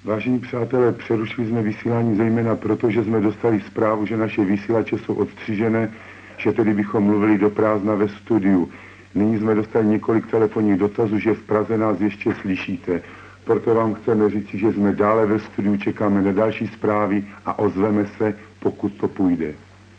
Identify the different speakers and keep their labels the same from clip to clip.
Speaker 1: Vážení přátelé, přerušili jsme vysílání zejména proto, že jsme dostali zprávu, že naše vysílače jsou odstřižené, že tedy bychom mluvili do prázdna ve studiu. Nyní jsme dostali několik telefonních dotazů, že v Praze nás ještě slyšíte. Proto vám chceme říct, že jsme dále ve studiu, čekáme na další zprávy a ozveme se, pokud to půjde.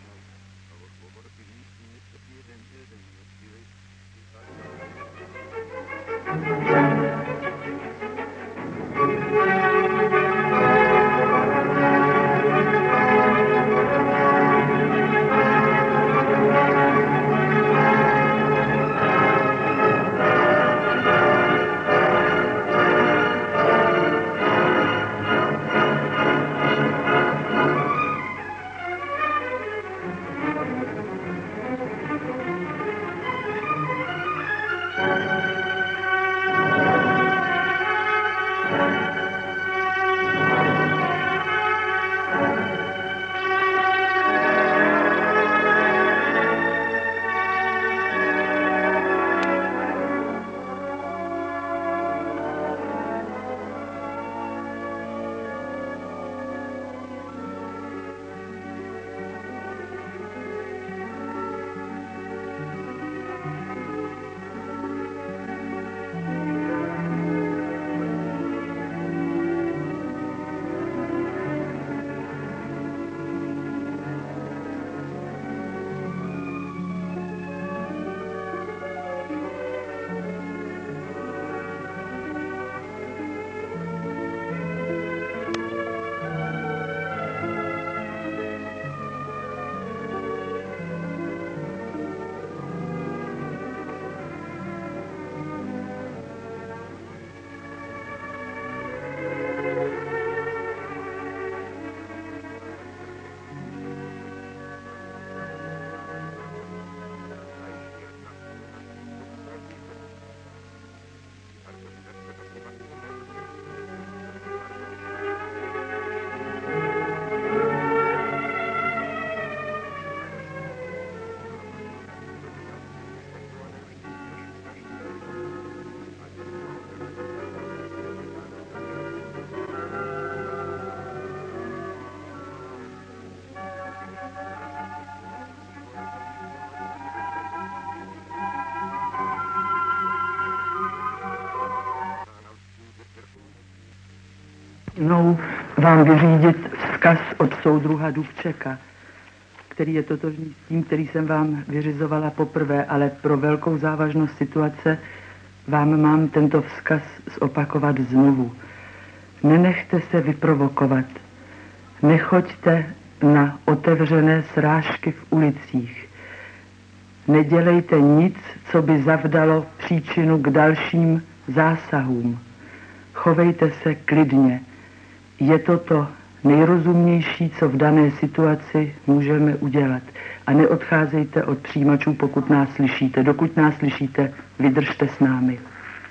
Speaker 2: Vám vyřídit vzkaz od soudruha Dubčeka, který je totožný s tím, který jsem vám vyřizovala poprvé, ale pro velkou závažnost situace vám mám tento vzkaz zopakovat znovu. Nenechte se vyprovokovat. Nechoďte na otevřené srážky v ulicích. Nedělejte nic, co by zavdalo příčinu k dalším zásahům. Chovejte se klidně. Je to to nejrozumnější, co v dané situaci můžeme udělat. A neodcházejte od přijímačů, pokud nás slyšíte. Dokud nás slyšíte, vydržte s námi.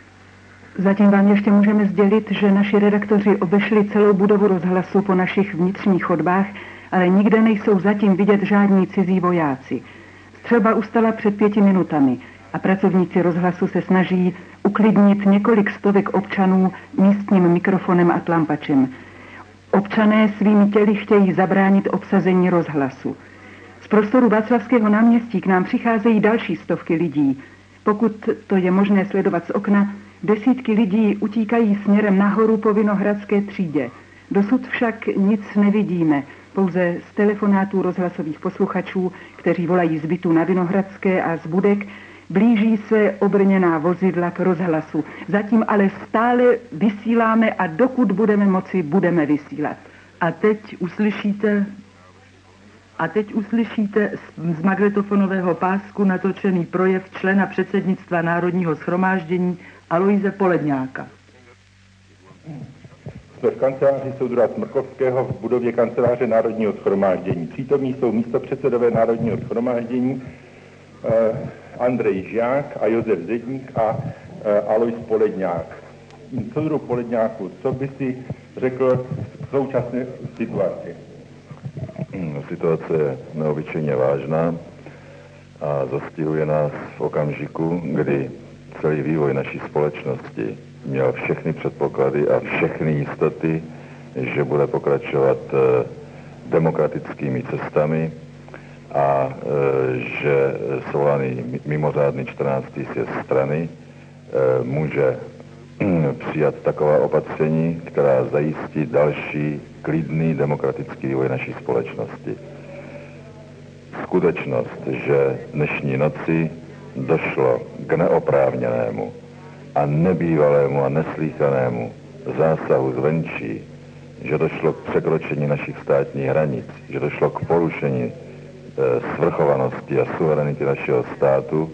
Speaker 3: Zatím vám ještě můžeme sdělit, že naši redaktoři obešli celou budovu rozhlasu po našich vnitřních chodbách, ale nikde nejsou zatím vidět žádní cizí vojáci. Střelba ustala před 5 minutami a pracovníci rozhlasu se snaží uklidnit několik stovek občanů místním mikrofonem a tlampačem. Občané svými těly chtějí zabránit obsazení rozhlasu. Z prostoru Václavského náměstí k nám přicházejí další stovky lidí. Pokud to je možné sledovat z okna, desítky lidí utíkají směrem nahoru po Vinohradské třídě. Dosud však nic nevidíme, pouze z telefonátů rozhlasových posluchačů, kteří volají z bytu na Vinohradské a z budek, blíží se obrněná vozidla k rozhlasu. Zatím ale stále vysíláme a dokud budeme moci, budeme vysílat.
Speaker 2: A teď uslyšíte z magnetofonového pásku natočený projev člena předsednictva Národního shromáždění Aloise Poledňáka.
Speaker 4: Jsme v kanceláři soudruha Smrkovského v budově kanceláře Národního shromáždění. Přítomní jsou místopředsedové Národního shromáždění Andrej Žák a Josef Zedník a Alois Poledňák. Soudruh Poledňáku, co by si řekl v současné situaci?
Speaker 5: Situace je neobyčejně vážná a zastihuje nás v okamžiku, kdy celý vývoj naší společnosti měl všechny předpoklady a všechny jistoty, že bude pokračovat demokratickými cestami a že svolaný mimořádný 14. sjezd strany může přijat taková opatření, která zajistí další klidný demokratický vývoj naší společnosti. Skutečnost, že dnešní noci došlo k neoprávněnému a nebývalému a neslýchanému zásahu zvenčí, že došlo k překročení našich státních hranic, že došlo k porušení svrchovanosti a suverenity našeho státu,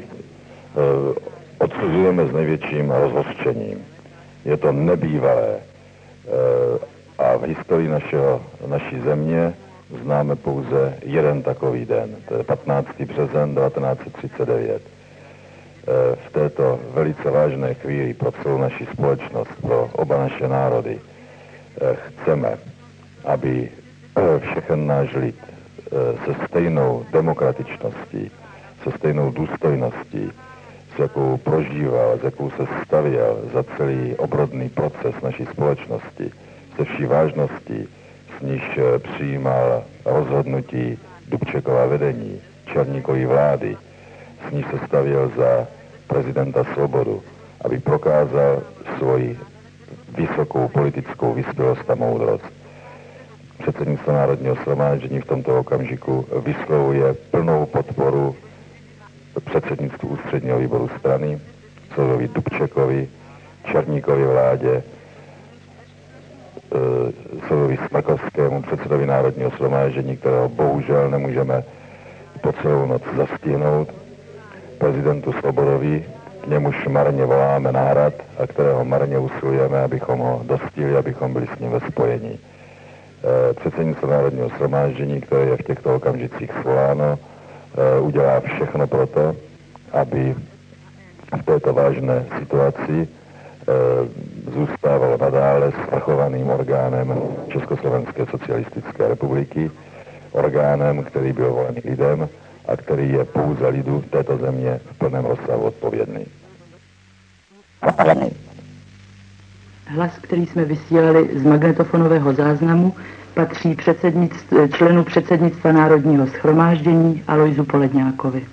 Speaker 5: odsuzujeme s největším rozhořčením. Je to nebývalé a v historii naší země známe pouze jeden takový den, to je 15. březen 1939. V této velice vážné chvíli pro celou naši společnost, pro oba naše národy, chceme, aby všechen náš lid se stejnou demokratičností, se stejnou důstojností, s jakou prožíval, s jakou se stavěl za celý obrodný proces naší společnosti, se vší vážností, s níž přijímal rozhodnutí Dubčekova vedení, Černíkovy vlády, s níž se stavěl za prezidenta Svobodu, aby prokázal svoji vysokou politickou vyspělost a moudrost. Předsednictvo Národního shromáždění v tomto okamžiku vyslovuje plnou podporu předsednictvu ústředního výboru strany, Sodovi Dubčekovi, Černíkově vládě, Sodovi Smrkovskému, předsedovi Národního shromáždění, kterého bohužel nemůžeme po celou noc zastihnout, prezidentu Svobodovi, k němuž marně voláme náhrad a kterého marně usilujeme, abychom ho dostihli, abychom byli s ním ve spojení. Předsednictvo Národního shromáždění, které je v těchto okamžicích svoláno, udělá všechno proto, aby v této vážné situaci zůstával nadále svrchovaným orgánem Československé socialistické republiky, orgánem, který byl volený lidem a který je pouze lidu této země v plném rozsahu odpovědný.
Speaker 2: Hlas, který jsme vysílali z magnetofonového záznamu, patří členu předsednictva Národního shromáždění Alojzu Poledňákovi.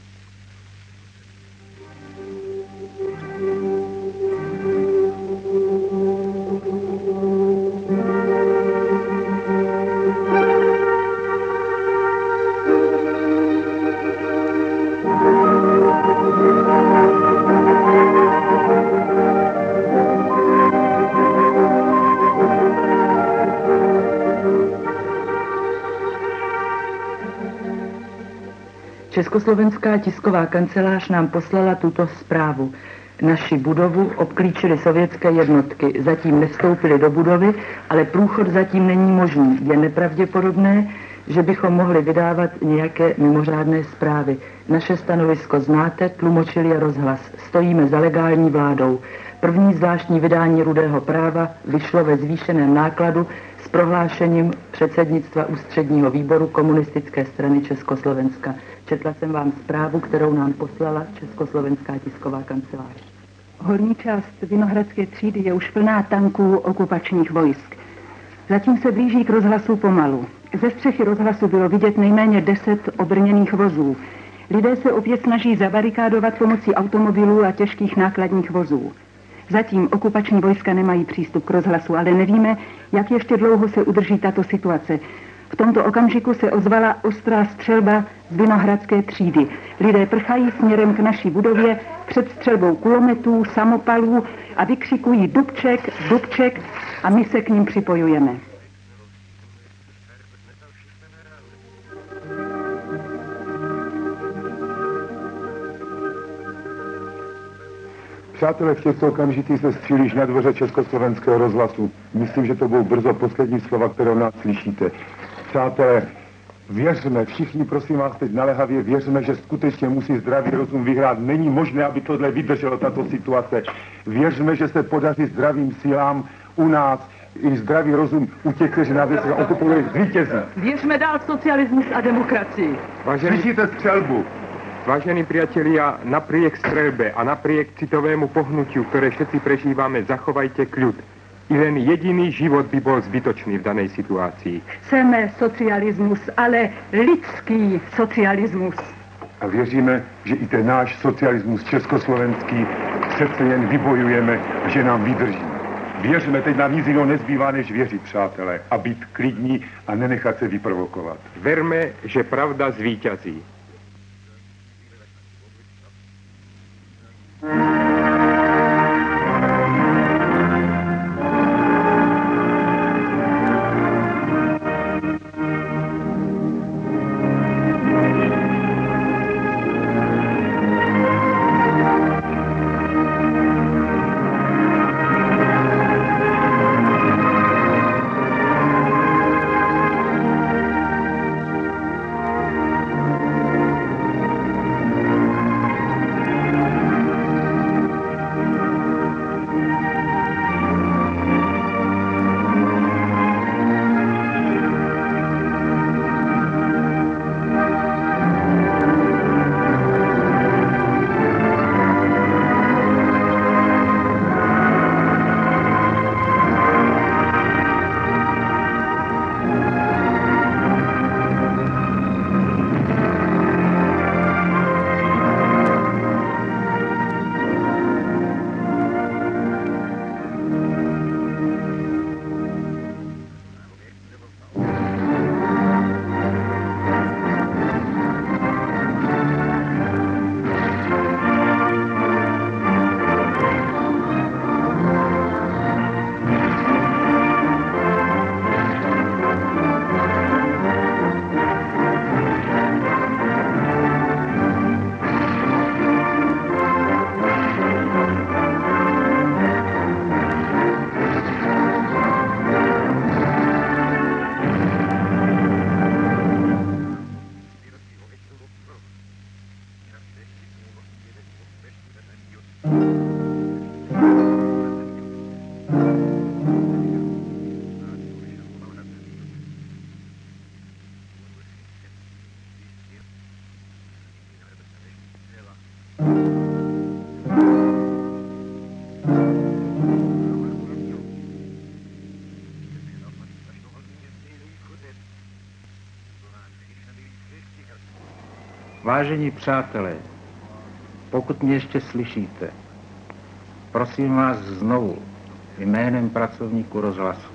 Speaker 2: Československá tisková kancelář nám poslala tuto zprávu. Naši budovu obklíčily sovětské jednotky. Zatím nevstoupily do budovy, ale průchod zatím není možný. Je nepravděpodobné, že bychom mohli vydávat nějaké mimořádné zprávy. Naše stanovisko znáte, tlumočili a rozhlas. Stojíme za legální vládou. První zvláštní vydání Rudého práva vyšlo ve zvýšeném nákladu s prohlášením předsednictva ústředního výboru Komunistické strany Československa. Četla jsem vám zprávu, kterou nám poslala Československá tisková kancelář.
Speaker 3: Horní část Vinohradské třídy je už plná tanků okupačních vojsk. Zatím se blíží k rozhlasu pomalu. Ze střechy rozhlasu bylo vidět nejméně 10 obrněných vozů. Lidé se opět snaží zabarikádovat pomocí automobilů a těžkých nákladních vozů. Zatím okupační vojska nemají přístup k rozhlasu, ale nevíme, jak ještě dlouho se udrží tato situace. V tomto okamžiku se ozvala ostrá střelba z Vinohradské třídy. Lidé prchají směrem k naší budově před střelbou kulometů, samopalů a vykřikují Dubček, Dubček a my se k ním připojujeme.
Speaker 1: Přátelé, v těchto okamžitých se střílíš na dvoře Československého rozhlasu. Myslím, že to budou brzo poslední slova, které od nás slyšíte. Přátelé, věřme, všichni prosím vás teď naléhavě, věřme, že skutečně musí zdravý rozum vyhrát. Není možné, aby tohle vydrželo, tato situace. Věřme, že se podaří zdravým sílám u nás i zdravý rozum u těch, kteří nás okupují, zvítězí.
Speaker 2: Věřme dál v socialismus a demokracii.
Speaker 1: Slyšíte střelbu?
Speaker 6: Vážení priatelia, napriek strelbe a napriek citovému pohnutiu, ktoré všetci prežívame, zachovajte kľud. I len jediný život by bol zbytočný v danej situácii.
Speaker 3: Chceme socialismus, ale lidský socialismus.
Speaker 1: A věříme, že i ten náš socialismus československý přece jen vybojujeme a že nám vydrží. Věřme, teď nám nic jiného nezbývá, než věřit, přátelé, a být klidní a nenechat se vyprovokovat.
Speaker 6: Verme, že pravda zvíťazí.
Speaker 7: Vážení přátelé, pokud mě ještě slyšíte, prosím vás znovu jménem pracovníků rozhlasu.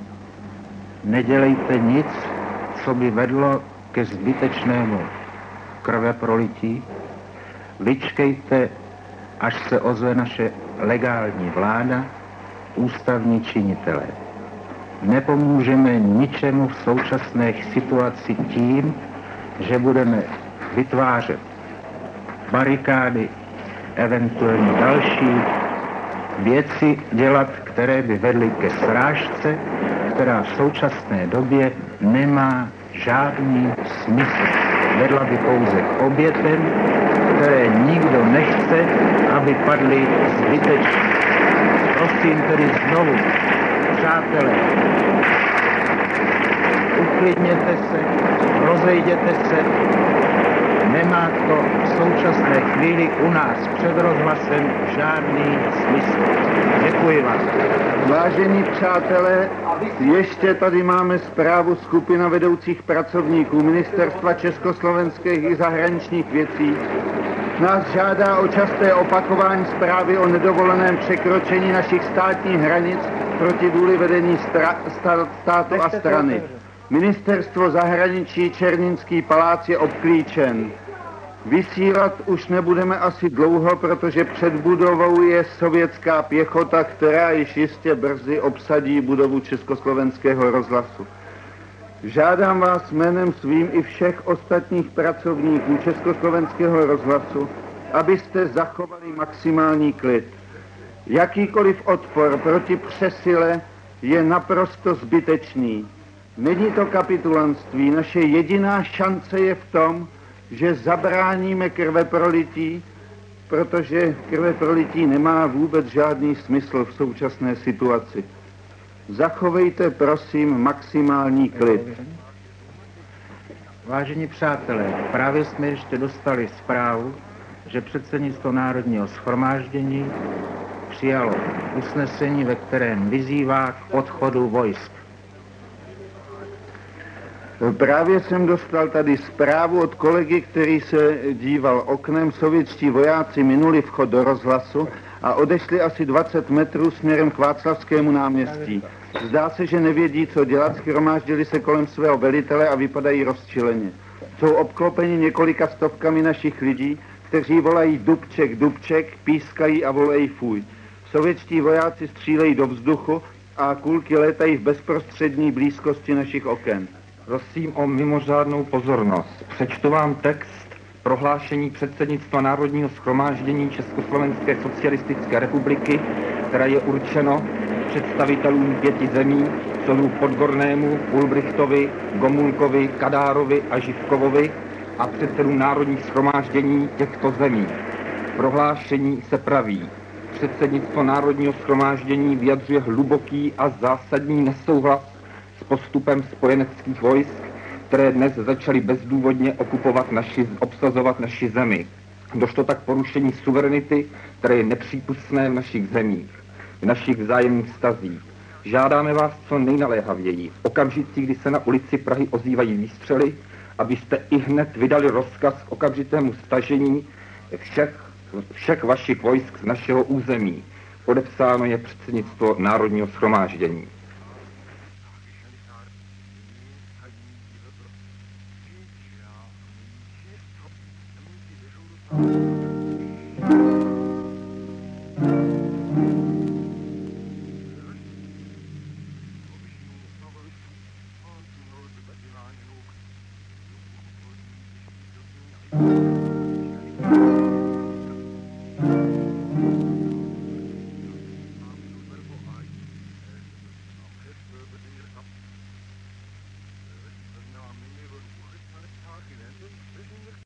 Speaker 7: Nedělejte nic, co by vedlo ke zbytečnému krveprolití. Vyčkejte, až se ozve naše legální vláda, ústavní činitelé. Nepomůžeme ničemu v současné situaci tím, že budeme vytvářet barikády, eventuálně další věci dělat, které by vedly ke srážce, která v současné době nemá žádný smysl. Vedla by pouze k obětem, které nikdo nechce, aby padly zbytečně. Prosím tedy znovu, přátelé, uklidněte se, rozejděte se. Nemá to v současné chvíli u nás před rozhlasem žádný smysl. Děkuji vám.
Speaker 8: Vážení přátelé, ještě tady máme zprávu skupina vedoucích pracovníků Ministerstva československých i zahraničních věcí. Nás žádá o časté opakování zprávy o nedovoleném překročení našich státních hranic proti vůli vedení státu a strany. Ministerstvo zahraničí Černínský palác je obklíčen. Vysílat už nebudeme asi dlouho, protože před budovou je sovětská pěchota, která již jistě brzy obsadí budovu Československého rozhlasu. Žádám vás jménem svým i všech ostatních pracovníků Československého rozhlasu, abyste zachovali maximální klid. Jakýkoliv odpor proti přesile je naprosto zbytečný. Není to kapitulantství, naše jediná šance je v tom, že zabráníme krveprolití, protože krveprolití nemá vůbec žádný smysl v současné situaci. Zachovejte, prosím, maximální klid.
Speaker 7: Vážení přátelé, právě jsme ještě dostali zprávu, že předsednictvo Národního shromáždění přijalo usnesení, ve kterém vyzývá k odchodu vojsk.
Speaker 8: Právě jsem dostal tady zprávu od kolegy, který se díval oknem. Sovětští vojáci minuli vchod do rozhlasu a odešli asi 20 metrů směrem k Václavskému náměstí. Zdá se, že nevědí, co dělat, shromáždili se kolem svého velitele a vypadají rozčileně. Jsou obklopeni několika stovkami našich lidí, kteří volají Dubček, Dubček, pískají a volají fuj. Sovětští vojáci střílejí do vzduchu a kulky létají v bezprostřední blízkosti našich oken.
Speaker 6: Prosím o mimořádnou pozornost. Přečtu vám text prohlášení předsednictva Národního shromáždění Československé socialistické republiky, které je určeno představitelům 5 zemí, Soru Podgornému, Ulbrichtovi, Gomulkovi, Kadárovi a Živkovovi a předsedům Národních shromáždění těchto zemí. Prohlášení se praví: předsednictvo Národního shromáždění vyjadřuje hluboký a zásadní nesouhlas s postupem spojeneckých vojsk, které dnes začaly bezdůvodně obsazovat naši zemi. Došlo tak porušení suverenity, které je nepřípustné v našich zemích, v našich vzájemných vztazích. Žádáme vás co nejnaléhavěji, v okamžicích, kdy se na ulici Prahy ozývají výstřely, abyste ihned vydali rozkaz k okamžitému stažení všech vašich vojsk z našeho území. Podepsáno je předsednictvo Národního shromáždění.
Speaker 9: Thank you.